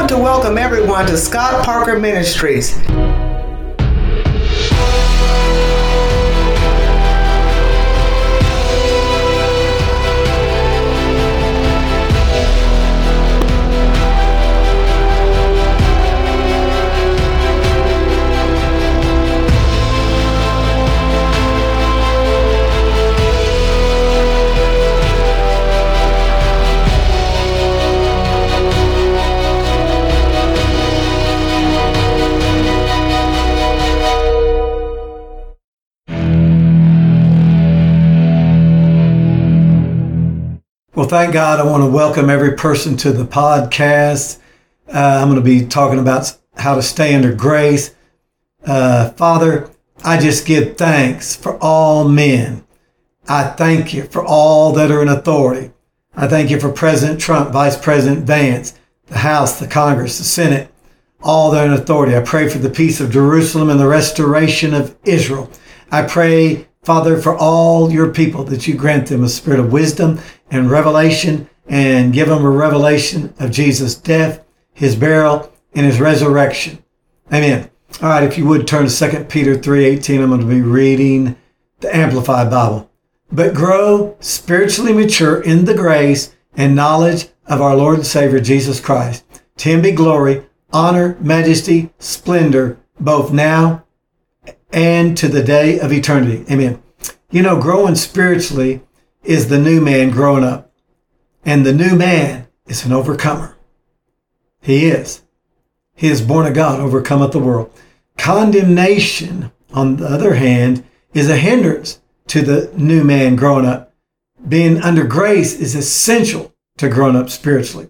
want to welcome everyone to Scott Parker Ministries. Well, thank God. I want to welcome every person to the podcast. I'm going to be talking about how to stay under grace. Father, I just give thanks for all men. I thank you for all that are in authority. I thank you for President Trump, Vice President Vance, the House, the Congress, the Senate, all that are in authority. I pray for the peace of Jerusalem and the restoration of Israel. I pray, Father, for all your people, that you grant them a spirit of wisdom and revelation, and give them a revelation of Jesus' death, his burial, and his resurrection. Amen. All right, if you would turn to 2 Peter 3:18, I'm going to be reading the Amplified Bible. But grow spiritually mature in the grace and knowledge of our Lord and Savior Jesus Christ. To him be glory, honor, majesty, splendor, both now and to the day of eternity. Amen. You know, growing spiritually is the new man growing up. And the new man is an overcomer. He is. He is born of God, overcometh the world. Condemnation, on the other hand, is a hindrance to the new man growing up. Being under grace is essential to growing up spiritually.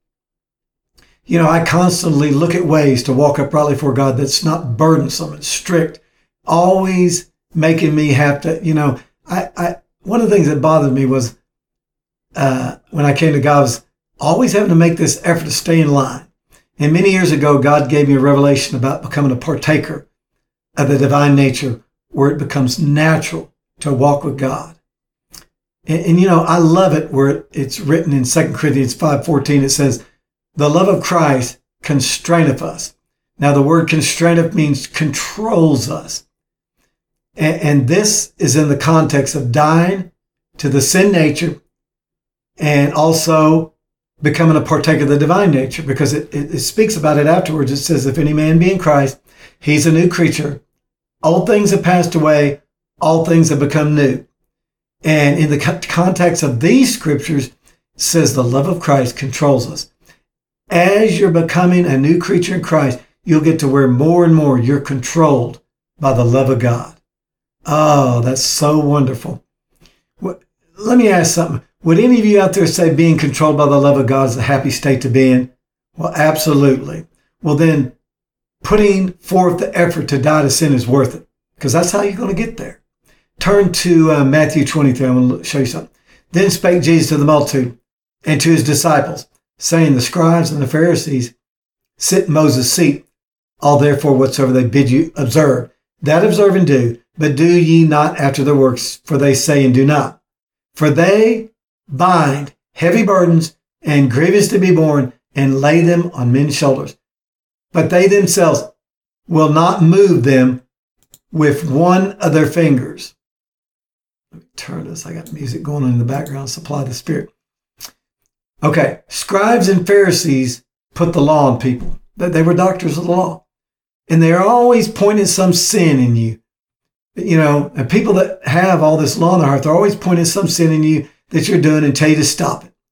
You know, I constantly look at ways to walk uprightly for God that's not burdensome and strict, always making me have to, you know, one of the things that bothered me was when I came to God was always having to make this effort to stay in line. And many years ago, God gave me a revelation about becoming a partaker of the divine nature where it becomes natural to walk with God. And you know, I love it where it's written in 2 Corinthians 5:14. It says, the love of Christ constraineth us. Now, the word constraineth means controls us. And this is in the context of dying to the sin nature and also becoming a partaker of the divine nature, because it speaks about it afterwards. It says, if any man be in Christ, he's a new creature. Old things have passed away. All things have become new. And in the context of these scriptures, it says the love of Christ controls us. As you're becoming a new creature in Christ, you'll get to where more and more you're controlled by the love of God. Oh, that's so wonderful. Let me ask something. Would any of you out there say being controlled by the love of God is a happy state to be in? Well, absolutely. Well, then putting forth the effort to die to sin is worth it, because that's how you're going to get there. Turn to Matthew 23. I'm going to show you something. Then spake Jesus to the multitude and to his disciples, saying, the scribes and the Pharisees sit in Moses' seat. All therefore whatsoever they bid you observe, that observe and do. But do ye not after their works, for they say and do not. For they bind heavy burdens and grievous to be borne, and lay them on men's shoulders. But they themselves will not move them with one of their fingers. Let me turn this. I got music going on in the background. Supply the Spirit. Okay. Scribes and Pharisees put the law on people. They were doctors of the law. And they're always pointing some sin in you. You know, and people that have all this law in their heart, they're always pointing some sin in you that you're doing and tell you to stop it.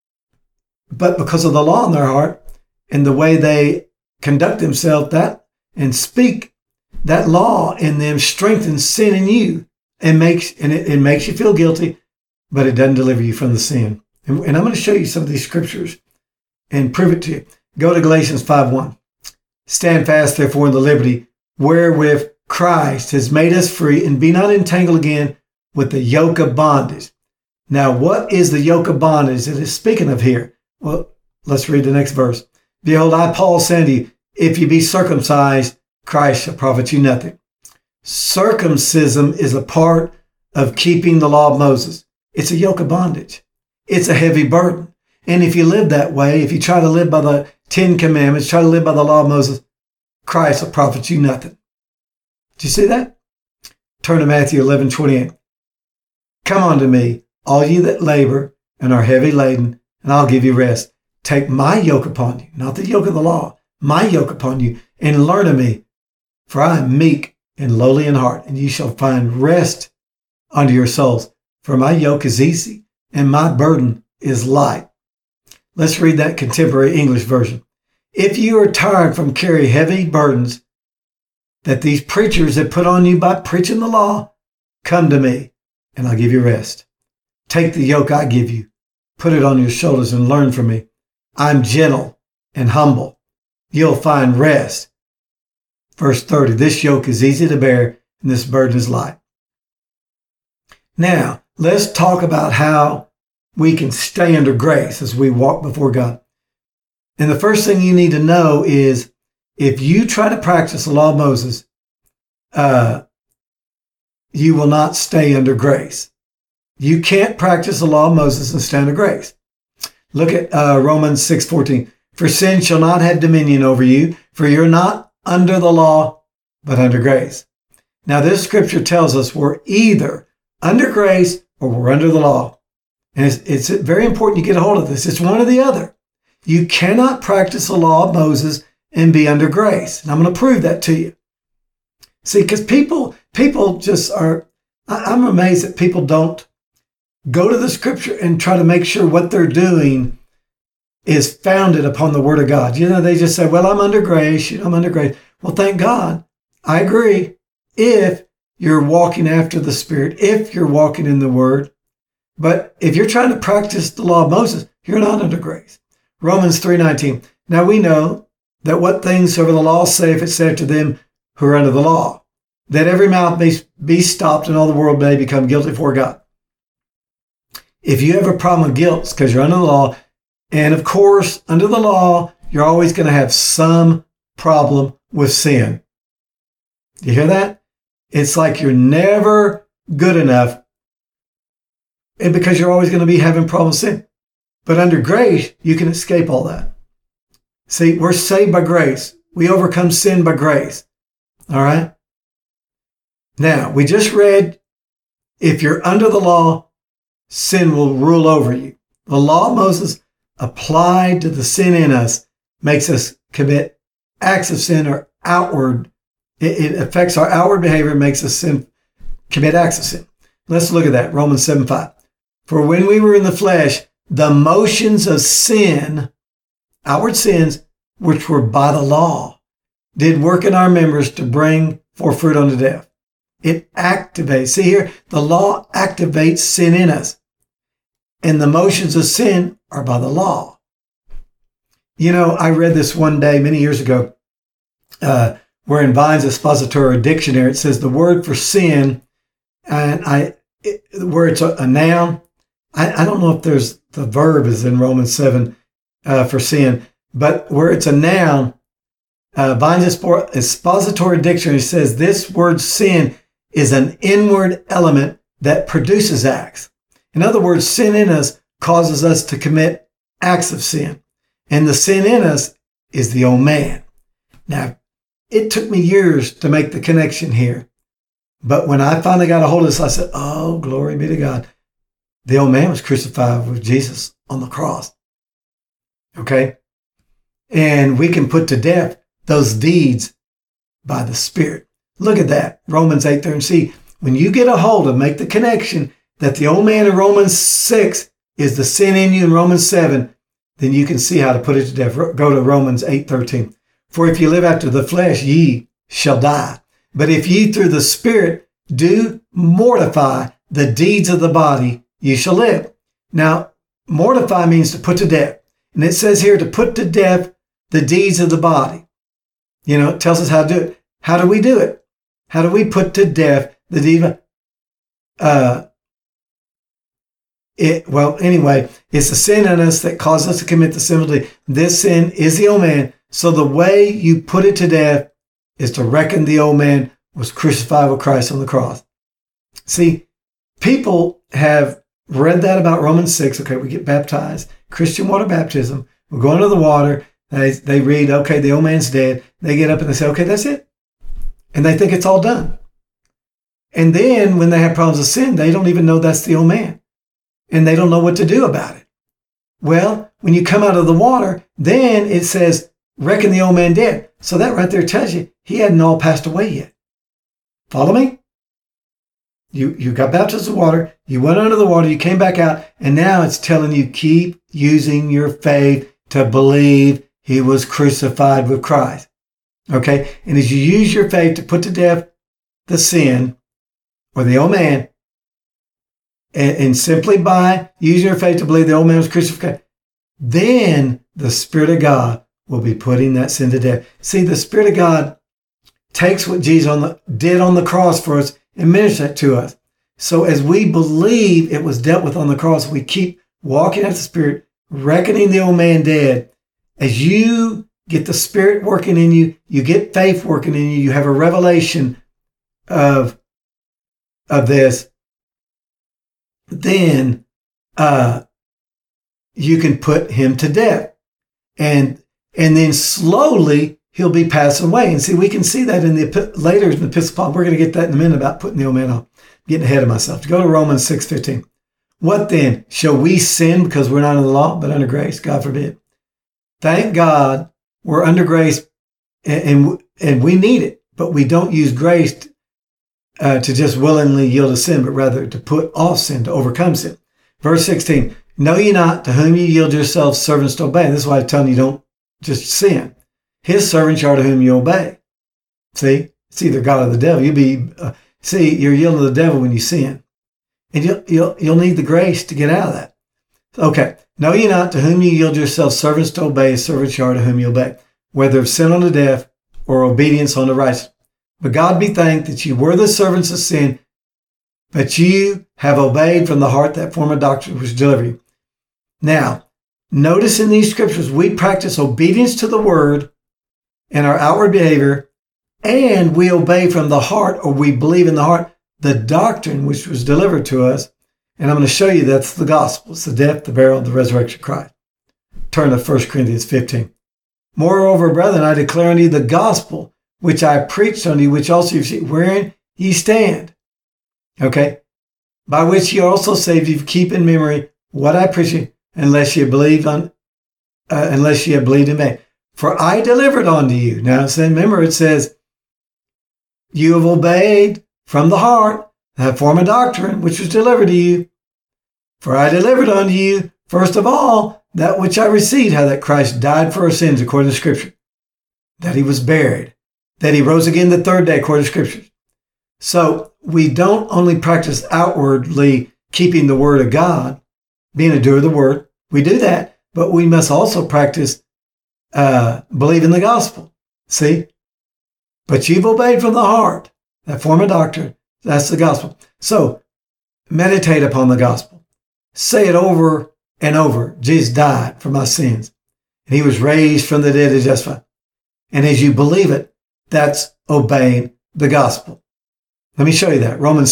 But because of the law in their heart and the way they conduct themselves and speak, that law in them strengthens sin in you and it makes you feel guilty, but it doesn't deliver you from the sin. And I'm going to show you some of these scriptures and prove it to you. Go to Galatians 5:1. Stand fast, therefore, in the liberty wherewith Christ has made us free, and be not entangled again with the yoke of bondage. Now, what is the yoke of bondage that is speaking of here? Well, let's read the next verse. Behold, I, Paul, say unto you, if you be circumcised, Christ shall profit you nothing. Circumcision is a part of keeping the law of Moses. It's a yoke of bondage. It's a heavy burden. And if you live that way, if you try to live by 10 commandments, try to live by the law of Moses, Christ will profit you nothing. Do you see that? Turn to Matthew 11:28. Come unto me, all ye that labor and are heavy laden, and I'll give you rest. Take my yoke upon you, not the yoke of the law, my yoke upon you, and learn of me, for I am meek and lowly in heart, and ye shall find rest unto your souls. For my yoke is easy, and my burden is light. Let's read that contemporary English version. If you are tired from carrying heavy burdens that these preachers have put on you by preaching the law, come to me, and I'll give you rest. Take the yoke I give you, put it on your shoulders, and learn from me. I'm gentle and humble. You'll find rest. Verse 30, this yoke is easy to bear, and this burden is light. Now, let's talk about how we can stay under grace as we walk before God. And the first thing you need to know is if you try to practice the law of Moses, you will not stay under grace. You can't practice the law of Moses and stay under grace. Look at Romans 6:14. For sin shall not have dominion over you, for you're not under the law, but under grace. Now, this scripture tells us we're either under grace or we're under the law. And it's very important you get a hold of this. It's one or the other. You cannot practice the law of Moses and be under grace. And I'm going to prove that to you. See, because people just are, I'm amazed that people don't go to the scripture and try to make sure what they're doing is founded upon the word of God. You know, they just say, well, I'm under grace. I'm under grace. Well, thank God. I agree. If you're walking after the Spirit, if you're walking in the word. But if you're trying to practice the law of Moses, you're not under grace. Romans 3:19. Now we know that what things soever the law saith, it saith to them who are under the law, that every mouth may be stopped and all the world may become guilty before God. If you have a problem with guilt, it's because you're under the law. And of course, under the law, you're always going to have some problem with sin. You hear that? It's like you're never good enough, and because you're always going to be having problems with sin. But under grace, you can escape all that. See, we're saved by grace. We overcome sin by grace. All right? Now, we just read, if you're under the law, sin will rule over you. The law of Moses applied to the sin in us makes us commit acts of sin or outward. It affects our outward behavior, makes us commit acts of sin. Let's look at that. Romans 7:5. For when we were in the flesh, the motions of sin, outward sins, which were by the law, did work in our members to bring forth fruit unto death. It activates. See here, the law activates sin in us. And the motions of sin are by the law. You know, I read this one day many years ago, where in Vine's Expository Dictionary, it says the word for sin, and where it's a noun. I don't know if there's the verb is in Romans 7 for sin, but where it's a noun, Vine's Expository Dictionary says this word sin is an inward element that produces acts. In other words, sin in us causes us to commit acts of sin. And the sin in us is the old man. Now, it took me years to make the connection here. But when I finally got a hold of this, I said, oh, glory be to God. The old man was crucified with Jesus on the cross. Okay? And we can put to death those deeds by the Spirit. Look at that. Romans 8 there. And see, when you get a hold of, make the connection that the old man in Romans 6 is the sin in you in Romans 7, then you can see how to put it to death. Go to Romans 8:13. For if you live after the flesh, ye shall die. But if ye through the Spirit do mortify the deeds of the body, ye shall live. Now, mortify means to put to death. And it says here to put to death the deeds of the body. You know, it tells us how to do it. How do we do it? How do we put to death the deed? Well, anyway, it's the sin in us that causes us to commit the sinful deed. This sin is the old man. So the way you put it to death is to reckon the old man was crucified with Christ on the cross. See, people have read that about Romans 6. Okay, we get baptized, Christian water baptism. We go under the water. They read, okay, the old man's dead. They get up and they say, okay, that's it. And they think it's all done. And then when they have problems with sin, they don't even know that's the old man. And they don't know what to do about it. Well, when you come out of the water, then it says, reckon the old man dead. So that right there tells you he hadn't all passed away yet. Follow me? You got baptized with water, you went under the water, you came back out, and now it's telling you keep using your faith to believe he was crucified with Christ. Okay? And as you use your faith to put to death the sin or the old man, and simply by using your faith to believe the old man was crucified, then the Spirit of God will be putting that sin to death. See, the Spirit of God takes what Jesus did on the cross for us and ministers it to us. So as we believe it was dealt with on the cross, we keep walking after the Spirit, reckoning the old man dead. As you get the Spirit working in you, you get faith working in you, you have a revelation of this, then you can put him to death. And then slowly he'll be passing away. And see, we can see that in the later in the Epistle Paul. We're going to get that in a minute about putting the old man on. Getting ahead of myself. To go to Romans 6:15. What then? Shall we sin because we're not under the law, but under grace? God forbid. Thank God we're under grace and we need it, but we don't use grace to just willingly yield to sin, but rather to put off sin, to overcome sin. Verse 16. Know ye not to whom ye yield yourselves servants to obey? And this is why I'm telling you don't just sin. His servants are to whom you obey. See? It's either God or the devil. You're yielding to the devil when you sin. And you'll need the grace to get out of that. Okay. Know ye not to whom ye yield yourselves servants to obey, servants are to whom you obey, whether of sin unto death or obedience unto righteousness. But God be thanked that ye were the servants of sin, but you have obeyed from the heart that form of doctrine which delivered you. Now, notice in these scriptures, we practice obedience to the word in our outward behavior, and we obey from the heart, or we believe in the heart, the doctrine which was delivered to us. And I'm going to show you that's the gospel. It's the death, the burial, and the resurrection of Christ. Turn to 1 Corinthians 15. Moreover, brethren, I declare unto you the gospel which I preached unto you, which also you see, wherein ye stand. Okay? By which ye are also saved, if you keep in memory what I preached, unless ye have believed in me. For I delivered unto you. Now, remember, it says, you have obeyed from the heart that form of doctrine which was delivered to you. For I delivered unto you, first of all, that which I received, how that Christ died for our sins according to Scripture, that he was buried, that he rose again the third day according to Scripture. So we don't only practice outwardly keeping the word of God, being a doer of the word. We do that, but we must also practice believing the gospel. See? But you've obeyed from the heart that form of doctrine. That's the gospel. So meditate upon the gospel. Say it over and over. Jesus died for my sins, and he was raised from the dead to justify. And as you believe it, that's obeying the gospel. Let me show you that. Romans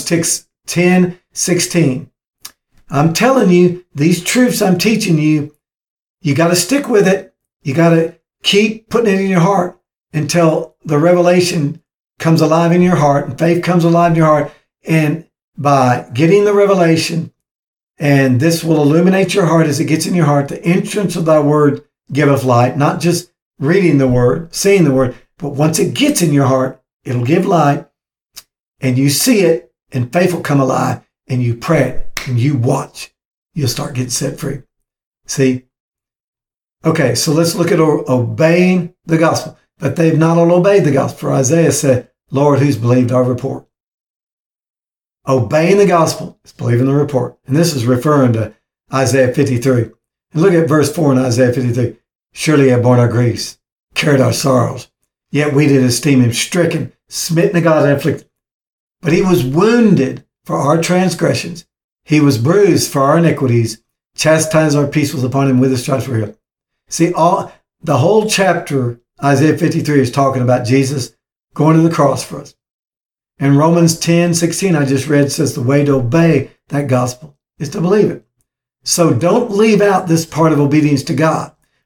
10:16. I'm telling you, these truths I'm teaching you, you got to stick with it. You got to keep putting it in your heart until the revelation comes alive in your heart and faith comes alive in your heart. And by getting the revelation, and this will illuminate your heart as it gets in your heart, the entrance of thy word giveth light, not just reading the word, seeing the word, but once it gets in your heart, it'll give light, and you see it, and faith will come alive, and you pray it, and you watch. You'll start getting set free. See? Okay, so let's look at obeying the gospel. But they've not all obeyed the gospel. For Isaiah said, Lord, who's believed our report? Obeying the gospel is believing the report. And this is referring to Isaiah 53. And look at verse 4 in Isaiah 53. Surely he hath borne our griefs, carried our sorrows. Yet we did esteem him stricken, smitten of God, and afflicted. But he was wounded for our transgressions. He was bruised for our iniquities. Chastisement of our peace was upon him, with his stripes we're healed. See, the whole chapter, Isaiah 53, is talking about Jesus going to the cross for us. And Romans 10:16, I just read, says the way to obey that gospel is to believe it. So don't leave out this part of obedience to God.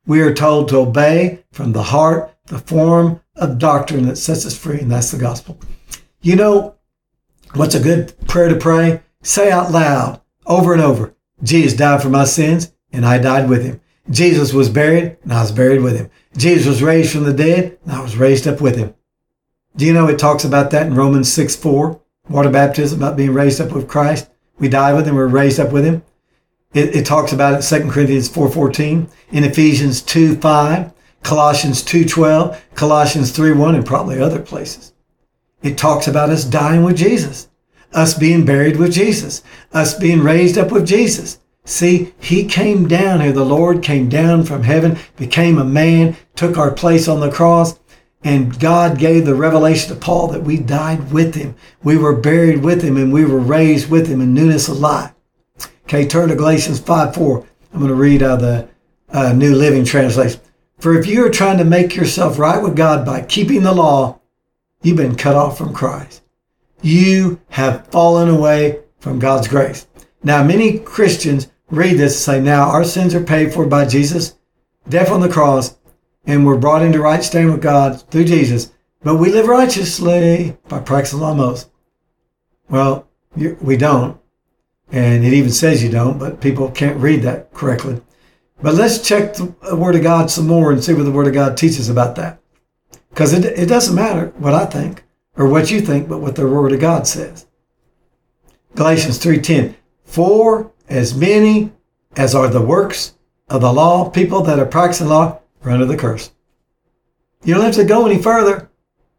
We are told to obey from the heart the form of doctrine that sets us free, and that's the gospel. You know what's a good prayer to pray? Say out loud, over and over, Jesus died for my sins, and I died with him. Jesus was buried, and I was buried with him. Jesus was raised from the dead, and I was raised up with him. Do you know it talks about that in Romans 6:4, water baptism, about being raised up with Christ? We died with him, we're raised up with him. It talks about it in 2 Corinthians 4:14, in Ephesians 2:5, Colossians 2:12, Colossians 3:1, and probably other places. It talks about us dying with Jesus, us being buried with Jesus, us being raised up with Jesus. See, he came down here. The Lord came down from heaven, became a man, took our place on the cross, and God gave the revelation to Paul that we died with him. We were buried with him, and we were raised with him in newness of life. Okay, turn to Galatians 5:4. I'm going to read out of the New Living Translation. For if you are trying to make yourself right with God by keeping the law, you've been cut off from Christ. You have fallen away from God's grace. Now, many Christians read this and say, now our sins are paid for by Jesus' death on the cross, and we're brought into right standing with God through Jesus, but we live righteously by practicing the law of Moses. Well, we don't. And it even says you don't, but people can't read that correctly. But let's check the Word of God some more and see what the Word of God teaches about that. Because it doesn't matter what I think or what you think, but what the Word of God says. Galatians 3:10. For as many as are the works of the law, people that are practicing law, are under the curse. You don't have to go any further.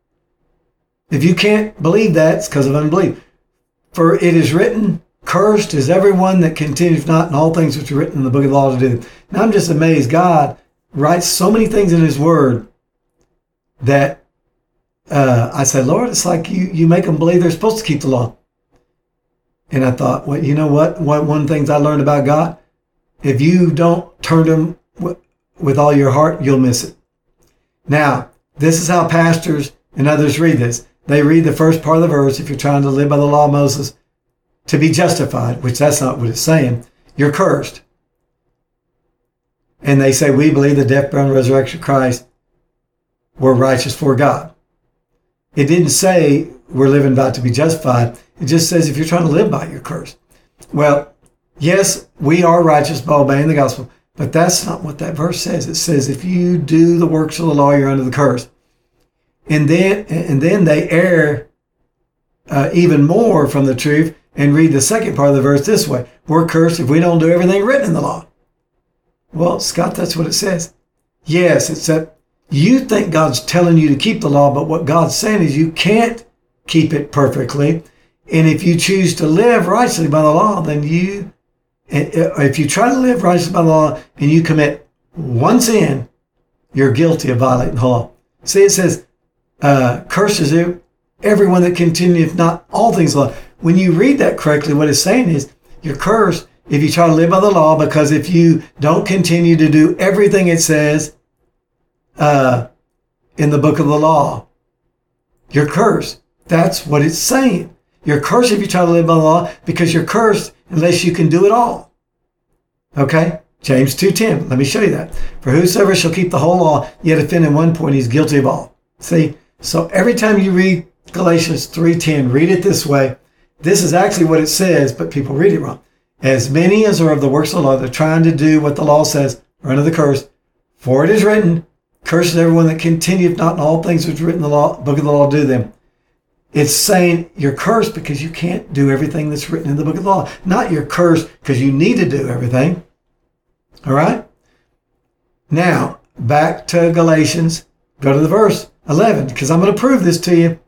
If you can't believe that, it's because of unbelief. For it is written, cursed is everyone that continues not in all things which are written in the book of the law to do. Now I'm just amazed. God writes so many things in his word that I said, Lord, it's like you make them believe they're supposed to keep the law. And I thought, well, you know what? One of the things I learned about God, if you don't turn to him with all your heart, you'll miss it. Now, this is how pastors and others read this. They read the first part of the verse, if you're trying to live by the law of Moses, to be justified, which that's not what it's saying, you're cursed. And they say, we believe the death, burial, and resurrection of Christ, we're righteous for God. It didn't say we're living by to be justified. It just says if you're trying to live by it, you're cursed. Well, yes, we are righteous by obeying the gospel, but that's not what that verse says. It says if you do the works of the law, you're under the curse. And then they err even more from the truth and read the second part of the verse this way. We're cursed if we don't do everything written in the law. Well, Scott, that's what it says. Yes, except you think God's telling you to keep the law, but what God's saying is you can't keep it perfectly. And if you choose to live righteously by the law, then if you try to live righteously by the law and you commit one sin, you're guilty of violating the law. See, it says, curses everyone that continues not all things law. When you read that correctly, what it's saying is you're cursed if you try to live by the law, because if you don't continue to do everything it says in the book of the law, you're cursed. That's what it's saying. You're cursed if you try to live by the law, because you're cursed unless you can do it all. Okay? James 2:10. Let me show you that. For whosoever shall keep the whole law, yet offend in one point, he's guilty of all. See? So every time you read Galatians 3:10, read it this way. This is actually what it says, but people read it wrong. As many as are of the works of the law, they're trying to do what the law says, are under the curse. For it is written, cursed is everyone that continueth not in all things which are written in the law, book of the law, do them. It's saying you're cursed because you can't do everything that's written in the book of the law. Not you're cursed because you need to do everything. All right? Now, back to Galatians. Go to the verse 11, because I'm going to prove this to you.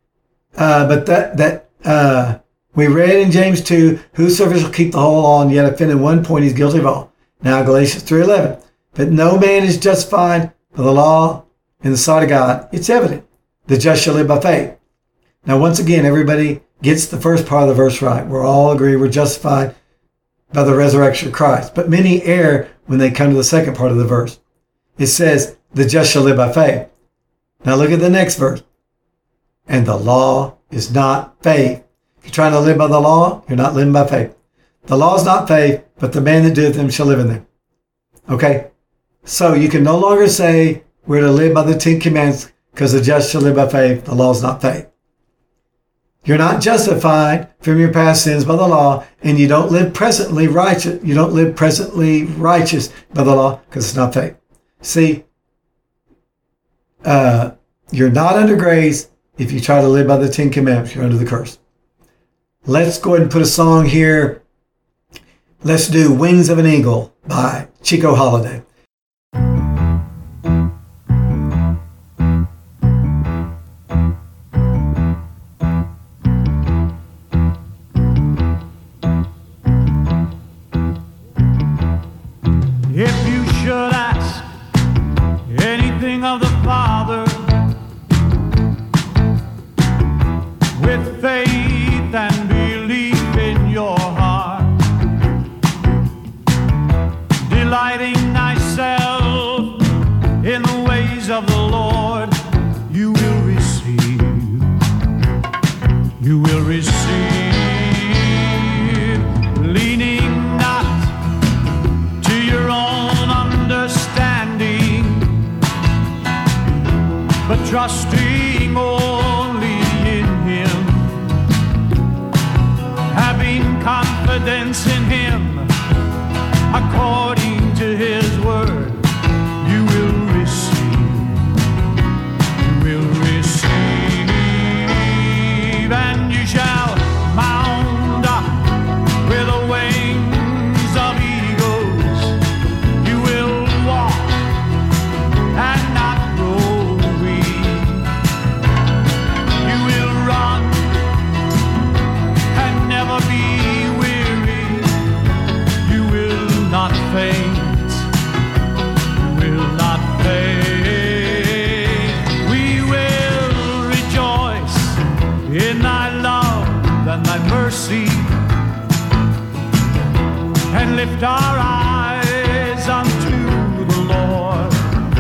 But we read in James 2, whosoever shall keep the whole law and yet offend in one point, he's guilty of all. Now, Galatians 3:11. But no man is justified by the law in the sight of God. It's evident. The just shall live by faith. Now, once again, everybody gets the first part of the verse right. We're all agree we're justified by the resurrection of Christ. But many err when they come to the second part of the verse. It says, the just shall live by faith. Now look at the next verse. And the law is not faith. If you're trying to live by the law, you're not living by faith. The law is not faith, but the man that doeth them shall live in them. Okay? So you can no longer say we're to live by the 10 commandments because the just shall live by faith. The law is not faith. You're not justified from your past sins by the law, and you don't live presently righteous. You don't live presently righteous by the law because it's not faith. See, you're not under grace if you try to live by the 10 commandments. You're under the curse. Let's go ahead and put a song here. Let's do Wings of an Eagle by Chico Holiday. If you should ask anything of the Father with faith and belief in your heart, delighting thyself in the ways of the Lord, you will receive. You will receive, leaning not to your own understanding, but trusting only in Him, having confidence in Him, according to His word. You will receive, you will receive, and you shall mount up with the wings of eagles. You will walk and not grow weak. You will run and never be weary. You will not faint. You will not faint. We will rejoice in thy love and thy mercy, and lift our eyes unto the Lord,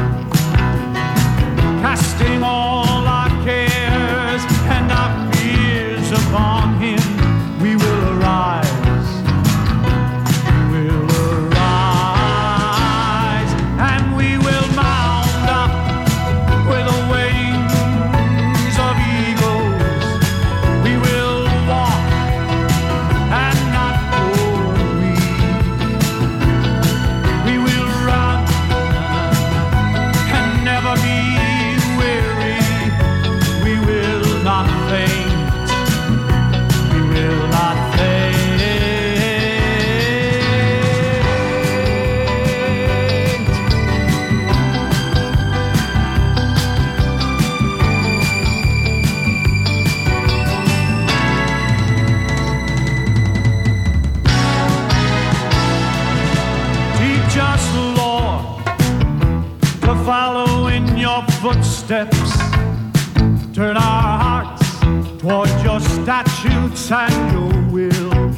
casting all our cares and our fears upon Him. We will arise, we will arise, and we will mount up with the wings of eagles. We will walk and not grow weak. We will run and never be weary. We will not faint. We will not faint. Teach us, Lord, to follow in your footsteps. Turn our hearts toward your statutes and your will.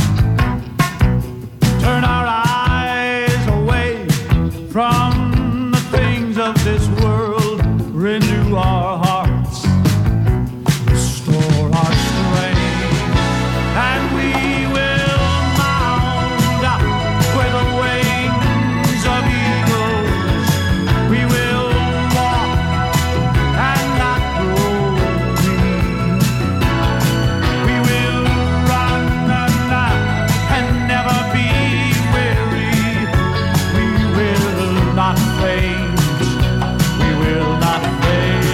Turn our eyes away from the things of this world. Renew our hearts, restore our strength, and we will mount up with the wings of eagles. We will walk and not grow weak. We will run and never be weary. We will not faint. We will not faint.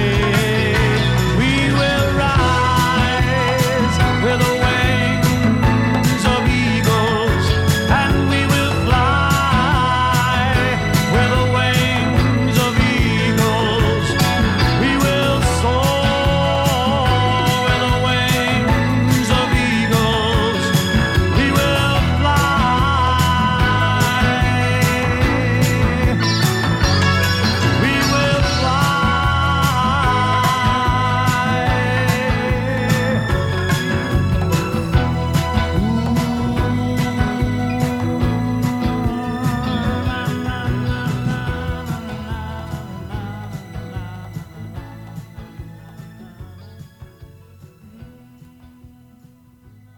We will rise with the wings of eagles, and we will fly with the wings of eagles. We will soar with the wings of eagles. We will fly. We will fly.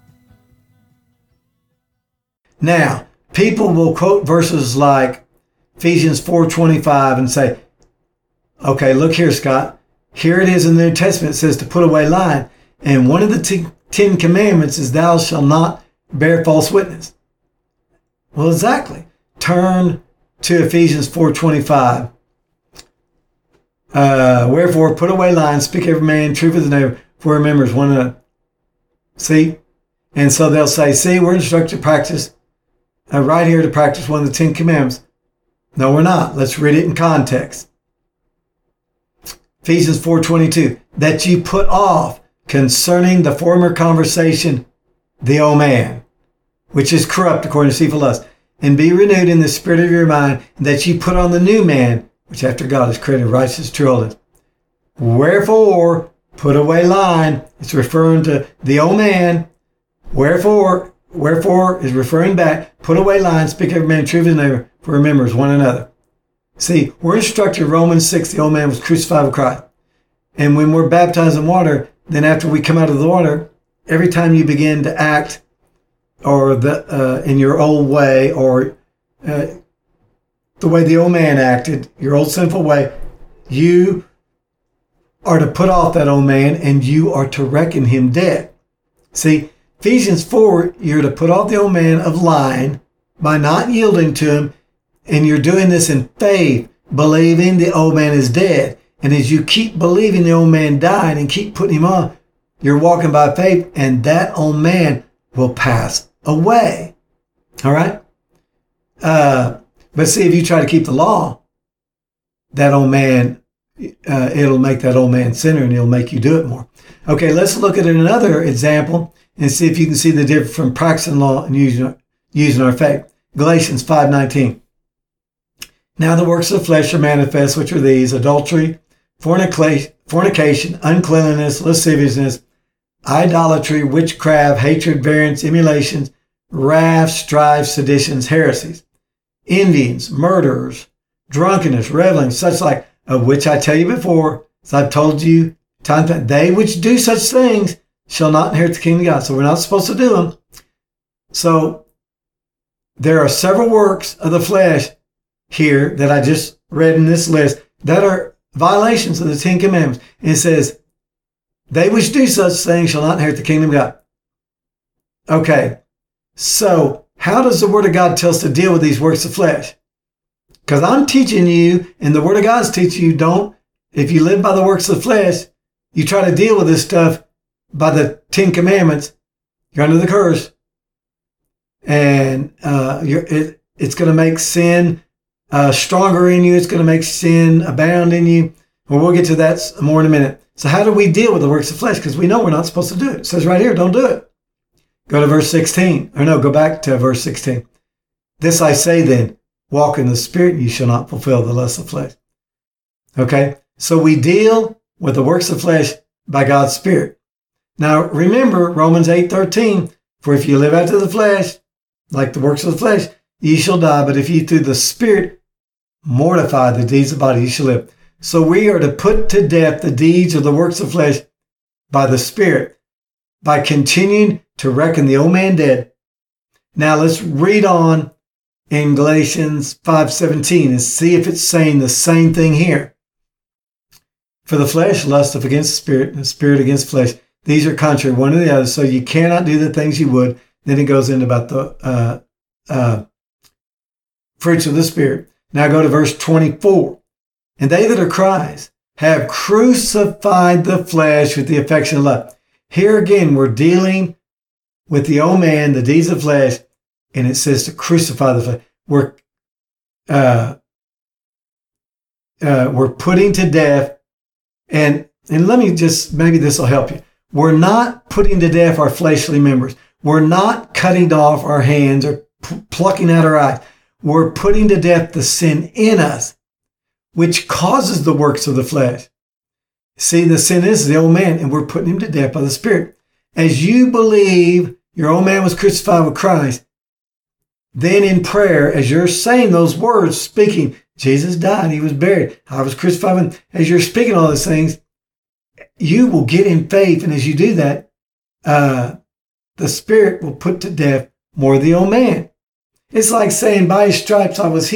Now, people will quote verses like Ephesians 4:25 and say, okay, look here, Scott. Here it is in the New Testament. It says to put away lying. And one of the 10 commandments is thou shalt not bear false witness. Well, exactly. Turn to Ephesians 4:25. Wherefore, put away lying, speak every man truth with his neighbor, for remembers one another. See? And so they'll say, see, we're instructed to practice, right here to practice one of the 10 commandments. No, we're not. Let's read it in context. Ephesians 4:22, that ye put off concerning the former conversation, the old man, which is corrupt according to deceitful lust, and be renewed in the spirit of your mind, that ye put on the new man, which after God is created righteous, true holiness. Wherefore, put away lying. It's referring to the old man. Wherefore is referring back. Put away lying, speak every man truth with his neighbor, for remembers one another. See, we're instructed in Romans 6, the old man was crucified with Christ. And when we're baptized in water, then after we come out of the water, every time you begin to act or in your old way or the way the old man acted, your old sinful way, you are to put off that old man and you are to reckon him dead. See, Ephesians 4, you're to put off the old man of lying by not yielding to him, and you're doing this in faith, believing the old man is dead. And as you keep believing the old man died and keep putting him on, you're walking by faith, and that old man will pass away. All right? But see, if you try to keep the law, that old man, it'll make that old man sinner and it'll make you do it more. Okay, let's look at another example and see if you can see the difference from practicing law and using our faith. Galatians 5:19. Now the works of the flesh are manifest, which are these: adultery, fornication, uncleanness, lasciviousness, idolatry, witchcraft, hatred, variance, emulations, wrath, strife, seditions, heresies, envyings, murderers, drunkenness, reveling, such like, of which I tell you before, as I've told you, they which do such things shall not inherit the kingdom of God. So we're not supposed to do them. So there are several works of the flesh here that I just read in this list that are violations of the 10 commandments. And it says, they which do such things shall not inherit the kingdom of God. Okay, so how does the Word of God tell us to deal with these works of flesh? Because I'm teaching you, and the Word of God is teaching you, if you live by the works of the flesh, you try to deal with this stuff by the 10 commandments, you're under the curse. And it's going to make sin stronger in you. It's going to make sin abound in you. Well, we'll get to that more in a minute. So how do we deal with the works of flesh? Because we know we're not supposed to do it. It says right here, don't do it. Go to verse 16. Or no, go back to verse 16. This I say then, walk in the Spirit, and you shall not fulfill the lust of flesh. Okay? So we deal with the works of flesh by God's Spirit. Now, remember Romans 8:13, for if you live after the flesh, like the works of the flesh, ye shall die. But if ye through the Spirit mortify the deeds of the body, ye shall live. So we are to put to death the deeds of the works of flesh by the Spirit, by continuing to reckon the old man dead. Now let's read on in Galatians 5:17 and see if it's saying the same thing here. For the flesh lusteth against the Spirit, and the Spirit against flesh. These are contrary one to the other, so you cannot do the things you would. Then it goes into about the fruits of the Spirit. Now go to verse 24. And they that are Christ have crucified the flesh with the affection of lust. Here again, we're dealing with the old man, the deeds of flesh, and it says to crucify the flesh. We're putting to death, and let me just, maybe this will help you. We're not putting to death our fleshly members. We're not cutting off our hands or plucking out our eyes. We're putting to death the sin in us, which causes the works of the flesh. See, the sin is the old man, and we're putting him to death by the Spirit. As you believe your old man was crucified with Christ, then in prayer, as you're saying those words, speaking, Jesus died, he was buried, I was crucified with him. As you're speaking all those things, you will get in faith, and as you do that, the Spirit will put to death more of the old man. It's like saying, by his stripes I was healed.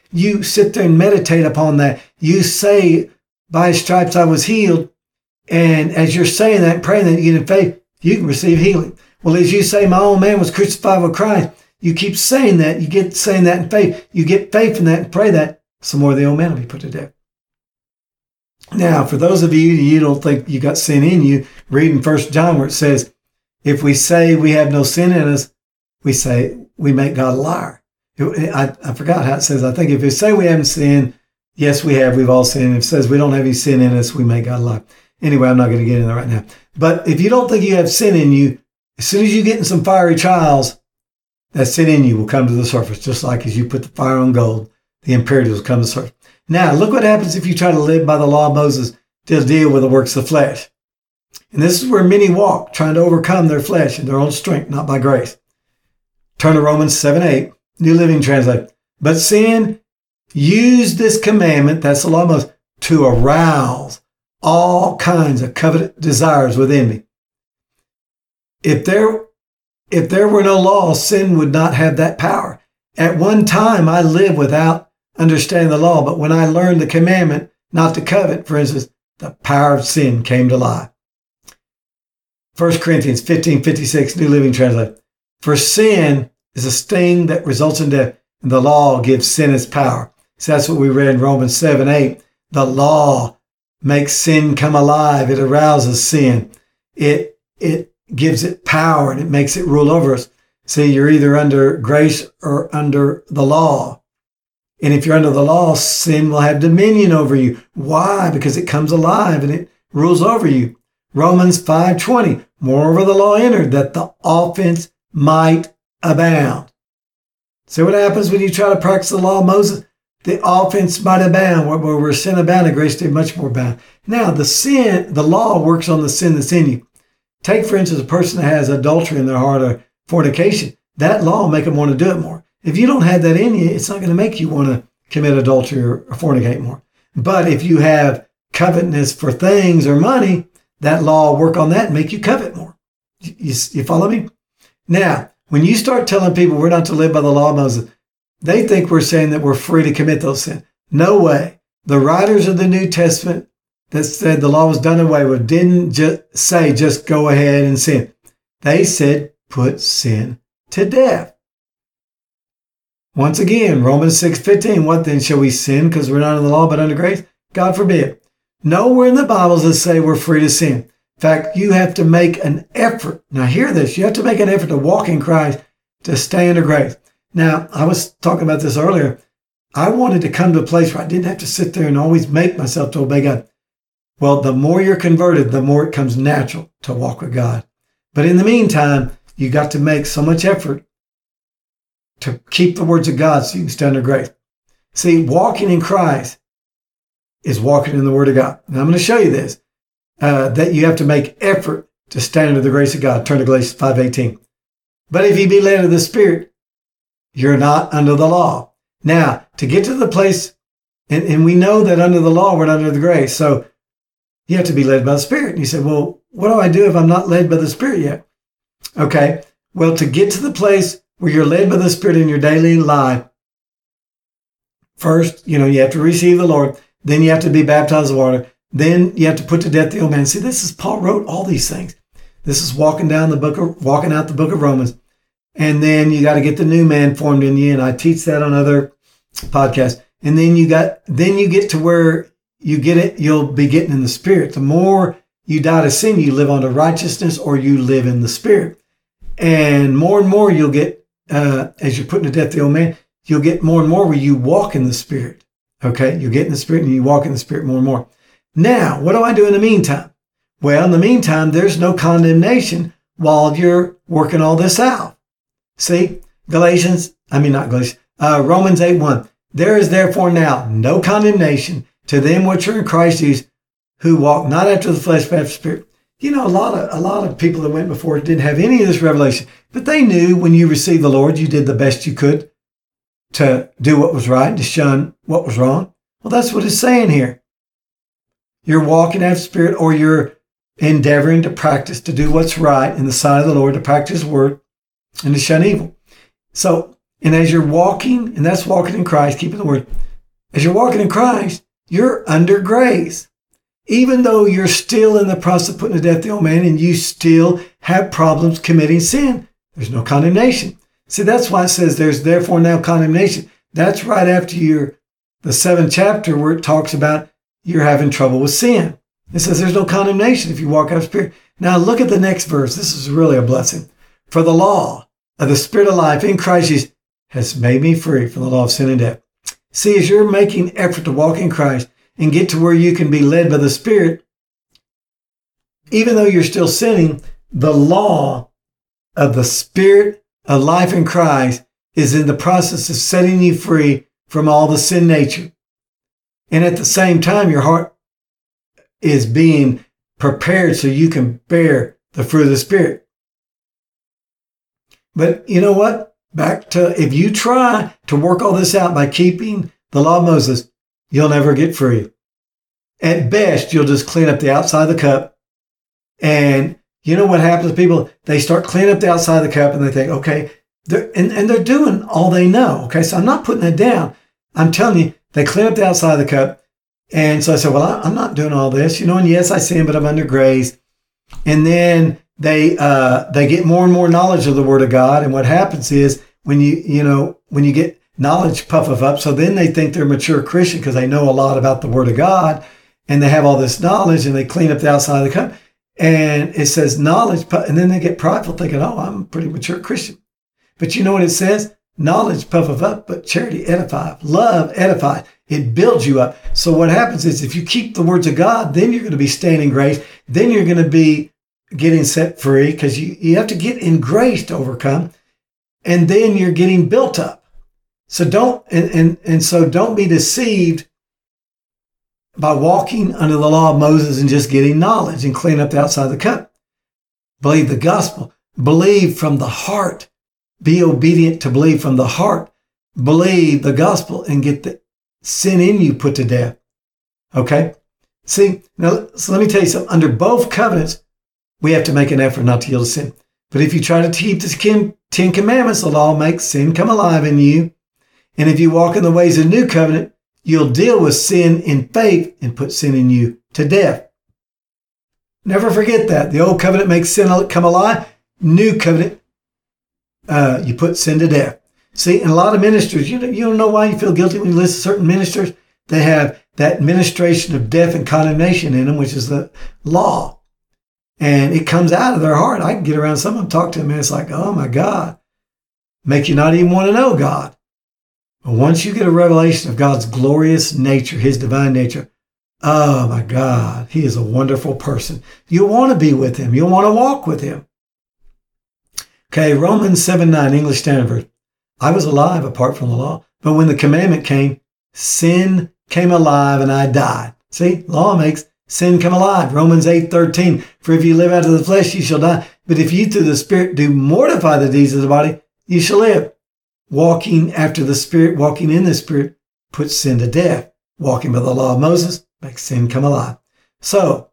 you sit there and meditate upon that. You say, by his stripes I was healed. And as you're saying that, praying that, you get in faith, you can receive healing. Well, as you say, my old man was crucified with Christ, you keep saying that, you get saying that in faith, you get faith in that and pray that, some more of the old man will be put to death. Now, for those of you don't think you got sin in you, read in 1 John where it says, if we say we have no sin in us, we say we make God a liar. I forgot how it says. I think if we say we haven't sinned, yes, we have. We've all sinned. If it says we don't have any sin in us, we make God a liar. Anyway, I'm not going to get into that right now. But if you don't think you have sin in you, as soon as you get in some fiery trials, that sin in you will come to the surface, just like as you put the fire on gold, the impurities will come to the surface. Now, look what happens if you try to live by the law of Moses to deal with the works of the flesh. And this is where many walk, trying to overcome their flesh and their own strength, not by grace. Turn to Romans 7:8, New Living Translation. But sin used this commandment, that's the law of Moses, to arouse all kinds of covetous desires within me. If there were no law, sin would not have that power. At one time, I lived without understanding the law, but when I learned the commandment not to covet, for instance, the power of sin came to life. 1 Corinthians 15:56, New Living Translation. For sin is a sting that results in death, and the law gives sin its power. So that's what we read in Romans 7:8. The law makes sin come alive. It arouses sin. It gives it power, and it makes it rule over us. See, you're either under grace or under the law. And if you're under the law, sin will have dominion over you. Why? Because it comes alive and it rules over you. Romans 5:20. Moreover, the law entered that the offense might abound. See what happens when you try to practice the law of Moses? The offense might abound. Where sin abounded, grace did much more abound. Now, the law works on the sin that's in you. Take, for instance, a person that has adultery in their heart or fornication. That law will make them want to do it more. If you don't have that in you, it's not going to make you want to commit adultery or fornicate more. But if you have covetousness for things or money, that law will work on that and make you covet more. You follow me? Now, when you start telling people we're not to live by the law of Moses, they think we're saying that we're free to commit those sins. No way. The writers of the New Testament that said the law was done away with didn't just go ahead and sin. They said put sin to death. Once again, Romans 6:15, what then shall we sin because we're not under the law but under grace? God forbid. Nowhere in the Bible does it say we're free to sin. In fact, you have to make an effort. Now hear this. You have to make an effort to walk in Christ, to stay under grace. Now, I was talking about this earlier. I wanted to come to a place where I didn't have to sit there and always make myself to obey God. Well, the more you're converted, the more it comes natural to walk with God. But in the meantime, you got to make so much effort to keep the words of God so you can stay under grace. See, walking in Christ is walking in the Word of God. Now, I'm going to show you this, that you have to make effort to stand under the grace of God. Turn to Galatians 5:18. But if you be led of the Spirit, you're not under the law. Now, to get to the place, and we know that under the law, we're not under the grace. So you have to be led by the Spirit. And you say, well, what do I do if I'm not led by the Spirit yet? Okay. Well, to get to the place where you're led by the Spirit in your daily life, first, you have to receive the Lord. Then you have to be baptized in water. Then you have to put to death the old man. See, Paul wrote all these things. This is walking out the book of Romans. And then you got to get the new man formed in you. And I teach that on other podcasts. And then you get to where you get it, you'll be getting in the Spirit. The more you die to sin, you live unto righteousness, or you live in the Spirit. And more you'll get, as you're putting to death the old man, you'll get more and more where you walk in the Spirit. Okay? You get in the Spirit and you walk in the Spirit more and more. Now, what do I do in the meantime? Well, in the meantime, there's no condemnation while you're working all this out. See, Romans 8:1. There is therefore now no condemnation to them which are in Christ Jesus, who walk not after the flesh, but after the Spirit. A lot of people that went before didn't have any of this revelation, but they knew when you received the Lord, you did the best you could to do what was right, to shun what was wrong. Well, that's what it's saying here. You're walking after the Spirit, or you're endeavoring to practice to do what's right in the sight of the Lord, to practice His word, and to shun evil. So And as you're walking, and that's walking in Christ, keeping the word, as you're walking in Christ, you're under grace. Even though you're still in the process of putting to death the old man and you still have problems committing sin, there's no condemnation. See, that's why it says there's therefore now condemnation. That's right after the 7th chapter where it talks about you're having trouble with sin. It says there's no condemnation if you walk out of Spirit. Now look at the next verse. This is really a blessing. For the law of the Spirit of life in Christ Jesus has made me free from the law of sin and death. See, as you're making effort to walk in Christ and get to where you can be led by the Spirit, even though you're still sinning, the law of the Spirit of life in Christ is in the process of setting you free from all the sin nature. And at the same time, your heart is being prepared so you can bear the fruit of the Spirit. But you know what? Back to, if you try to work all this out by keeping the law of Moses, you'll never get free. At best, you'll just clean up the outside of the cup. And you know what happens to people? They start cleaning up the outside of the cup and they think, okay, they're doing all they know. Okay, so I'm not putting that down. I'm telling you, they clean up the outside of the cup. And so I said, well, I'm not doing all this, and yes, I sin, but I'm under grace. And then they get more and more knowledge of the Word of God. And what happens is when you get knowledge puffeth up, so then they think they're a mature Christian because they know a lot about the Word of God and they have all this knowledge and they clean up the outside of the cup. And it says knowledge, and then they get prideful thinking, oh, I'm a pretty mature Christian. But you know what it says? Knowledge puffeth up, but charity edifieth. Love edifieth. It builds you up. So what happens is if you keep the words of God, then you're going to be staying in grace. Then you're going to be getting set free because you have to get in grace to overcome. And then you're getting built up. So don't be deceived by walking under the law of Moses and just getting knowledge and cleaning up the outside of the cup. Believe the gospel. Believe from the heart. Be obedient to believe from the heart. Believe the gospel and get the sin in you put to death. Okay? See, now, so let me tell you something. Under both covenants, we have to make an effort not to yield to sin. But if you try to keep the 10 Commandments, the law makes sin come alive in you. And if you walk in the ways of the new covenant, you'll deal with sin in faith and put sin in you to death. Never forget that. The old covenant makes sin come alive. New covenant, you put sin to death. See, in a lot of ministers, you don't know why you feel guilty when you listen to certain ministers. They have that ministration of death and condemnation in them, which is the law. And it comes out of their heart. I can get around some of them, talk to them, and it's like, oh my God. Make you not even want to know God. But once you get a revelation of God's glorious nature, His divine nature, oh my God, He is a wonderful person. You'll want to be with Him. You'll want to walk with Him. Okay, Romans 7:9, English Standard Version. I was alive apart from the law, but when the commandment came, sin came alive and I died. See, law makes sin come alive. Romans 8:13, for if you live out of the flesh, you shall die. But if you through the Spirit do mortify the deeds of the body, you shall live. Walking after the Spirit, walking in the Spirit, puts sin to death. Walking by the law of Moses makes sin come alive. So,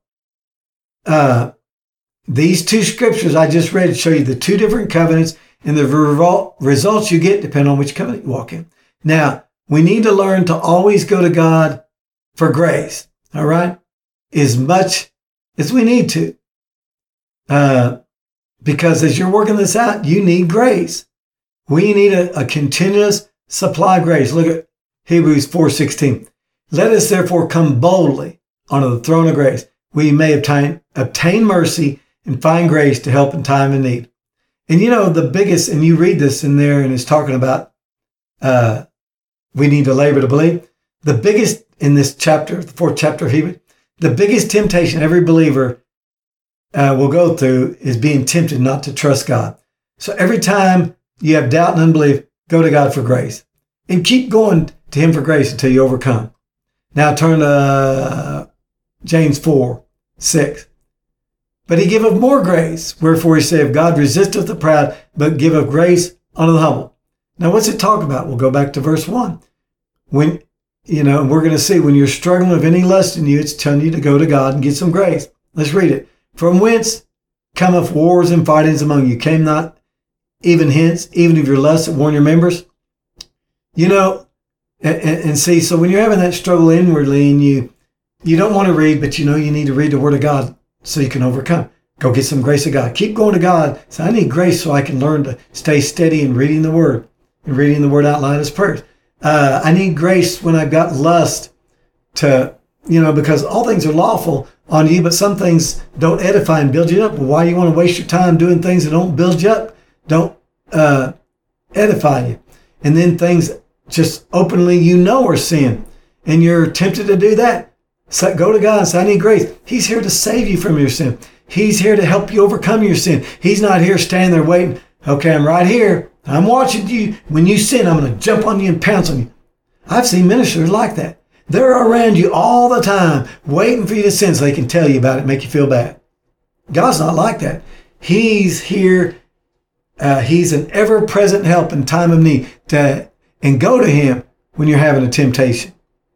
these two scriptures I just read show you the two different covenants, and the results you get depend on which covenant you walk in. Now, we need to learn to always go to God for grace, all right? As much as we need to. Because as you're working this out, you need grace. We need a continuous supply of grace. Look at Hebrews 4:16. Let us therefore come boldly unto the throne of grace. We may obtain mercy and find grace to help in time of need. And the biggest, and you read this in there and it's talking about we need to labor to believe. The biggest in this chapter, the 4th chapter of Hebrews, the biggest temptation every believer will go through is being tempted not to trust God. So every time you have doubt and unbelief, go to God for grace. And keep going to Him for grace until you overcome. Now turn to James 4:6. But He giveth more grace. Wherefore He saith, God resisteth the proud, but giveth grace unto the humble. Now what's it talk about? We'll go back to verse 1. When, and we're going to see when you're struggling with any lust in you, it's telling you to go to God and get some grace. Let's read it. From whence cometh wars and fightings among you? Came not even hence, even of your lusts that warn your members? You know, and see, so when you're having that struggle inwardly and you don't want to read, but you know you need to read the Word of God so you can overcome. Go get some grace of God. Keep going to God. Say, I need grace so I can learn to stay steady in reading the Word and reading the Word out loud as prayers. I need grace when I've got lust to, you know, because all things are lawful on you, but some things don't edify and build you up. Well, why do you want to waste your time doing things that don't build you up, don't edify you? And then things just openly you know are sin, and you're tempted to do that. So go to God and say, I need grace. He's here to save you from your sin. He's here to help you overcome your sin. He's not here standing there waiting. Okay, I'm right here. I'm watching you. When you sin, I'm going to jump on you and pounce on you. I've seen ministers like that. They're around you all the time, waiting for you to sin so they can tell you about it and make you feel bad. God's not like that. He's here. He's an ever-present help in time of need. And go to Him when you're having a temptation.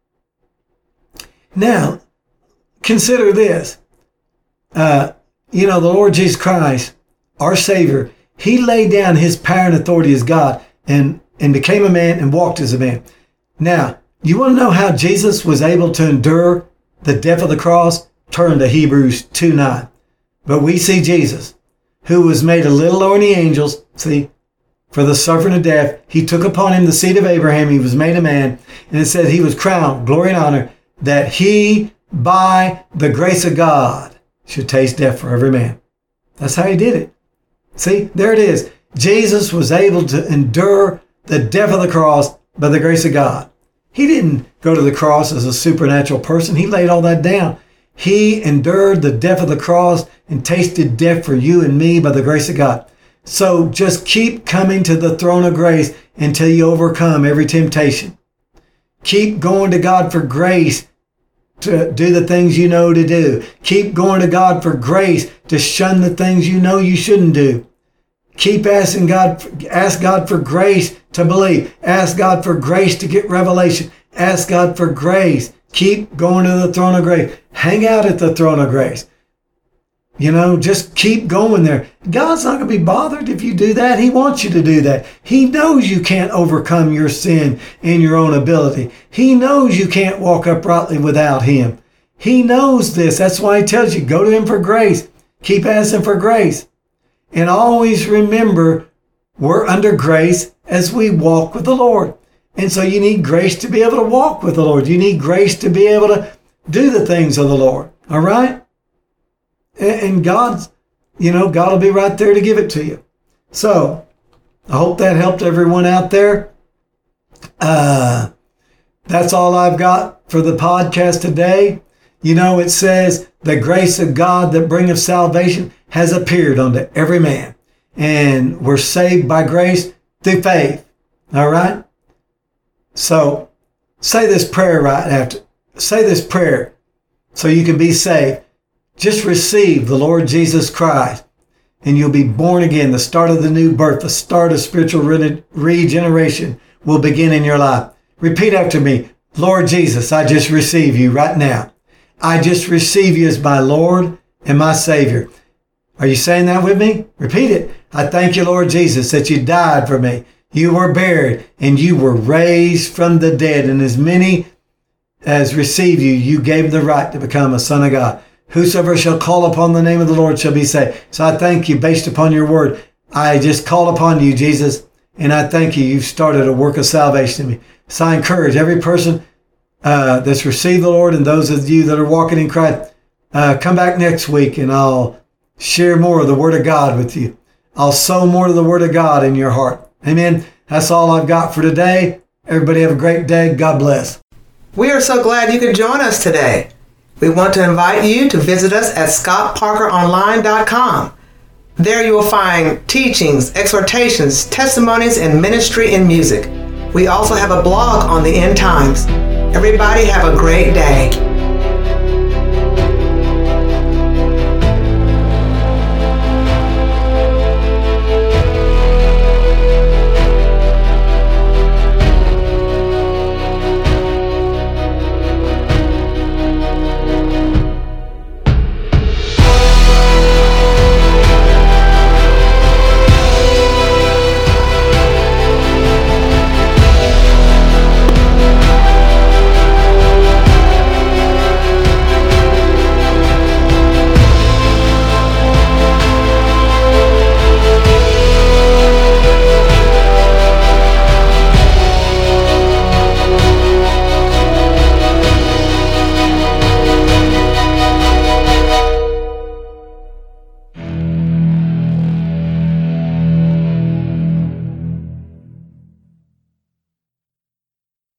Now, consider this. You know, the Lord Jesus Christ, our Savior, He laid down His power and authority as God and became a man and walked as a man. Now, you want to know how Jesus was able to endure the death of the cross? Turn to Hebrews 2:9. But we see Jesus, who was made a little lower than the angels, see, for the suffering of death. He took upon Him the seed of Abraham. He was made a man. And it said He was crowned, glory and honor, that He, by the grace of God, should taste death for every man. That's how He did it. See, there it is. Jesus was able to endure the death of the cross by the grace of God. He didn't go to the cross as a supernatural person. He laid all that down. He endured the death of the cross and tasted death for you and me by the grace of God. So just keep coming to the throne of grace until you overcome every temptation. Keep going to God for grace to do the things you know to do. Keep going to God for grace to shun the things you know you shouldn't do. Keep asking God, ask God for grace to believe. Ask God for grace to get revelation. Ask God for grace. Keep going to the throne of grace. Hang out at the throne of grace. You know, just keep going there. God's not going to be bothered if you do that. He wants you to do that. He knows you can't overcome your sin in your own ability. He knows you can't walk uprightly without Him. He knows this. That's why He tells you, go to Him for grace. Keep asking for grace. And always remember, we're under grace as we walk with the Lord. And so you need grace to be able to walk with the Lord. You need grace to be able to do the things of the Lord. All right? And God's, you know, God will be right there to give it to you. So I hope that helped everyone out there. That's all I've got for the podcast today. You know, it says the grace of God that bringeth salvation has appeared unto every man. And we're saved by grace through faith. All right? So say this prayer right after. Say this prayer so you can be saved. Just receive the Lord Jesus Christ and you'll be born again. The start of the new birth, the start of spiritual regeneration will begin in your life. Repeat after me. Lord Jesus, I just receive you right now. I just receive you as my Lord and my Savior. Are you saying that with me? Repeat it. I thank you, Lord Jesus, that you died for me. You were buried and you were raised from the dead. And as many as receive you, you gave them the right to become a son of God. Whosoever shall call upon the name of the Lord shall be saved. So I thank you based upon your word. I just call upon you, Jesus, and I thank you. You've started a work of salvation in me. So I encourage every person that's received the Lord and those of you that are walking in Christ, come back next week and I'll share more of the Word of God with you. I'll sow more of the Word of God in your heart. Amen. That's all I've got for today. Everybody have a great day. God bless. We are so glad you could join us today. We want to invite you to visit us at scottparkeronline.com. There you will find teachings, exhortations, testimonies, and ministry in music. We also have a blog on the end times. Everybody have a great day.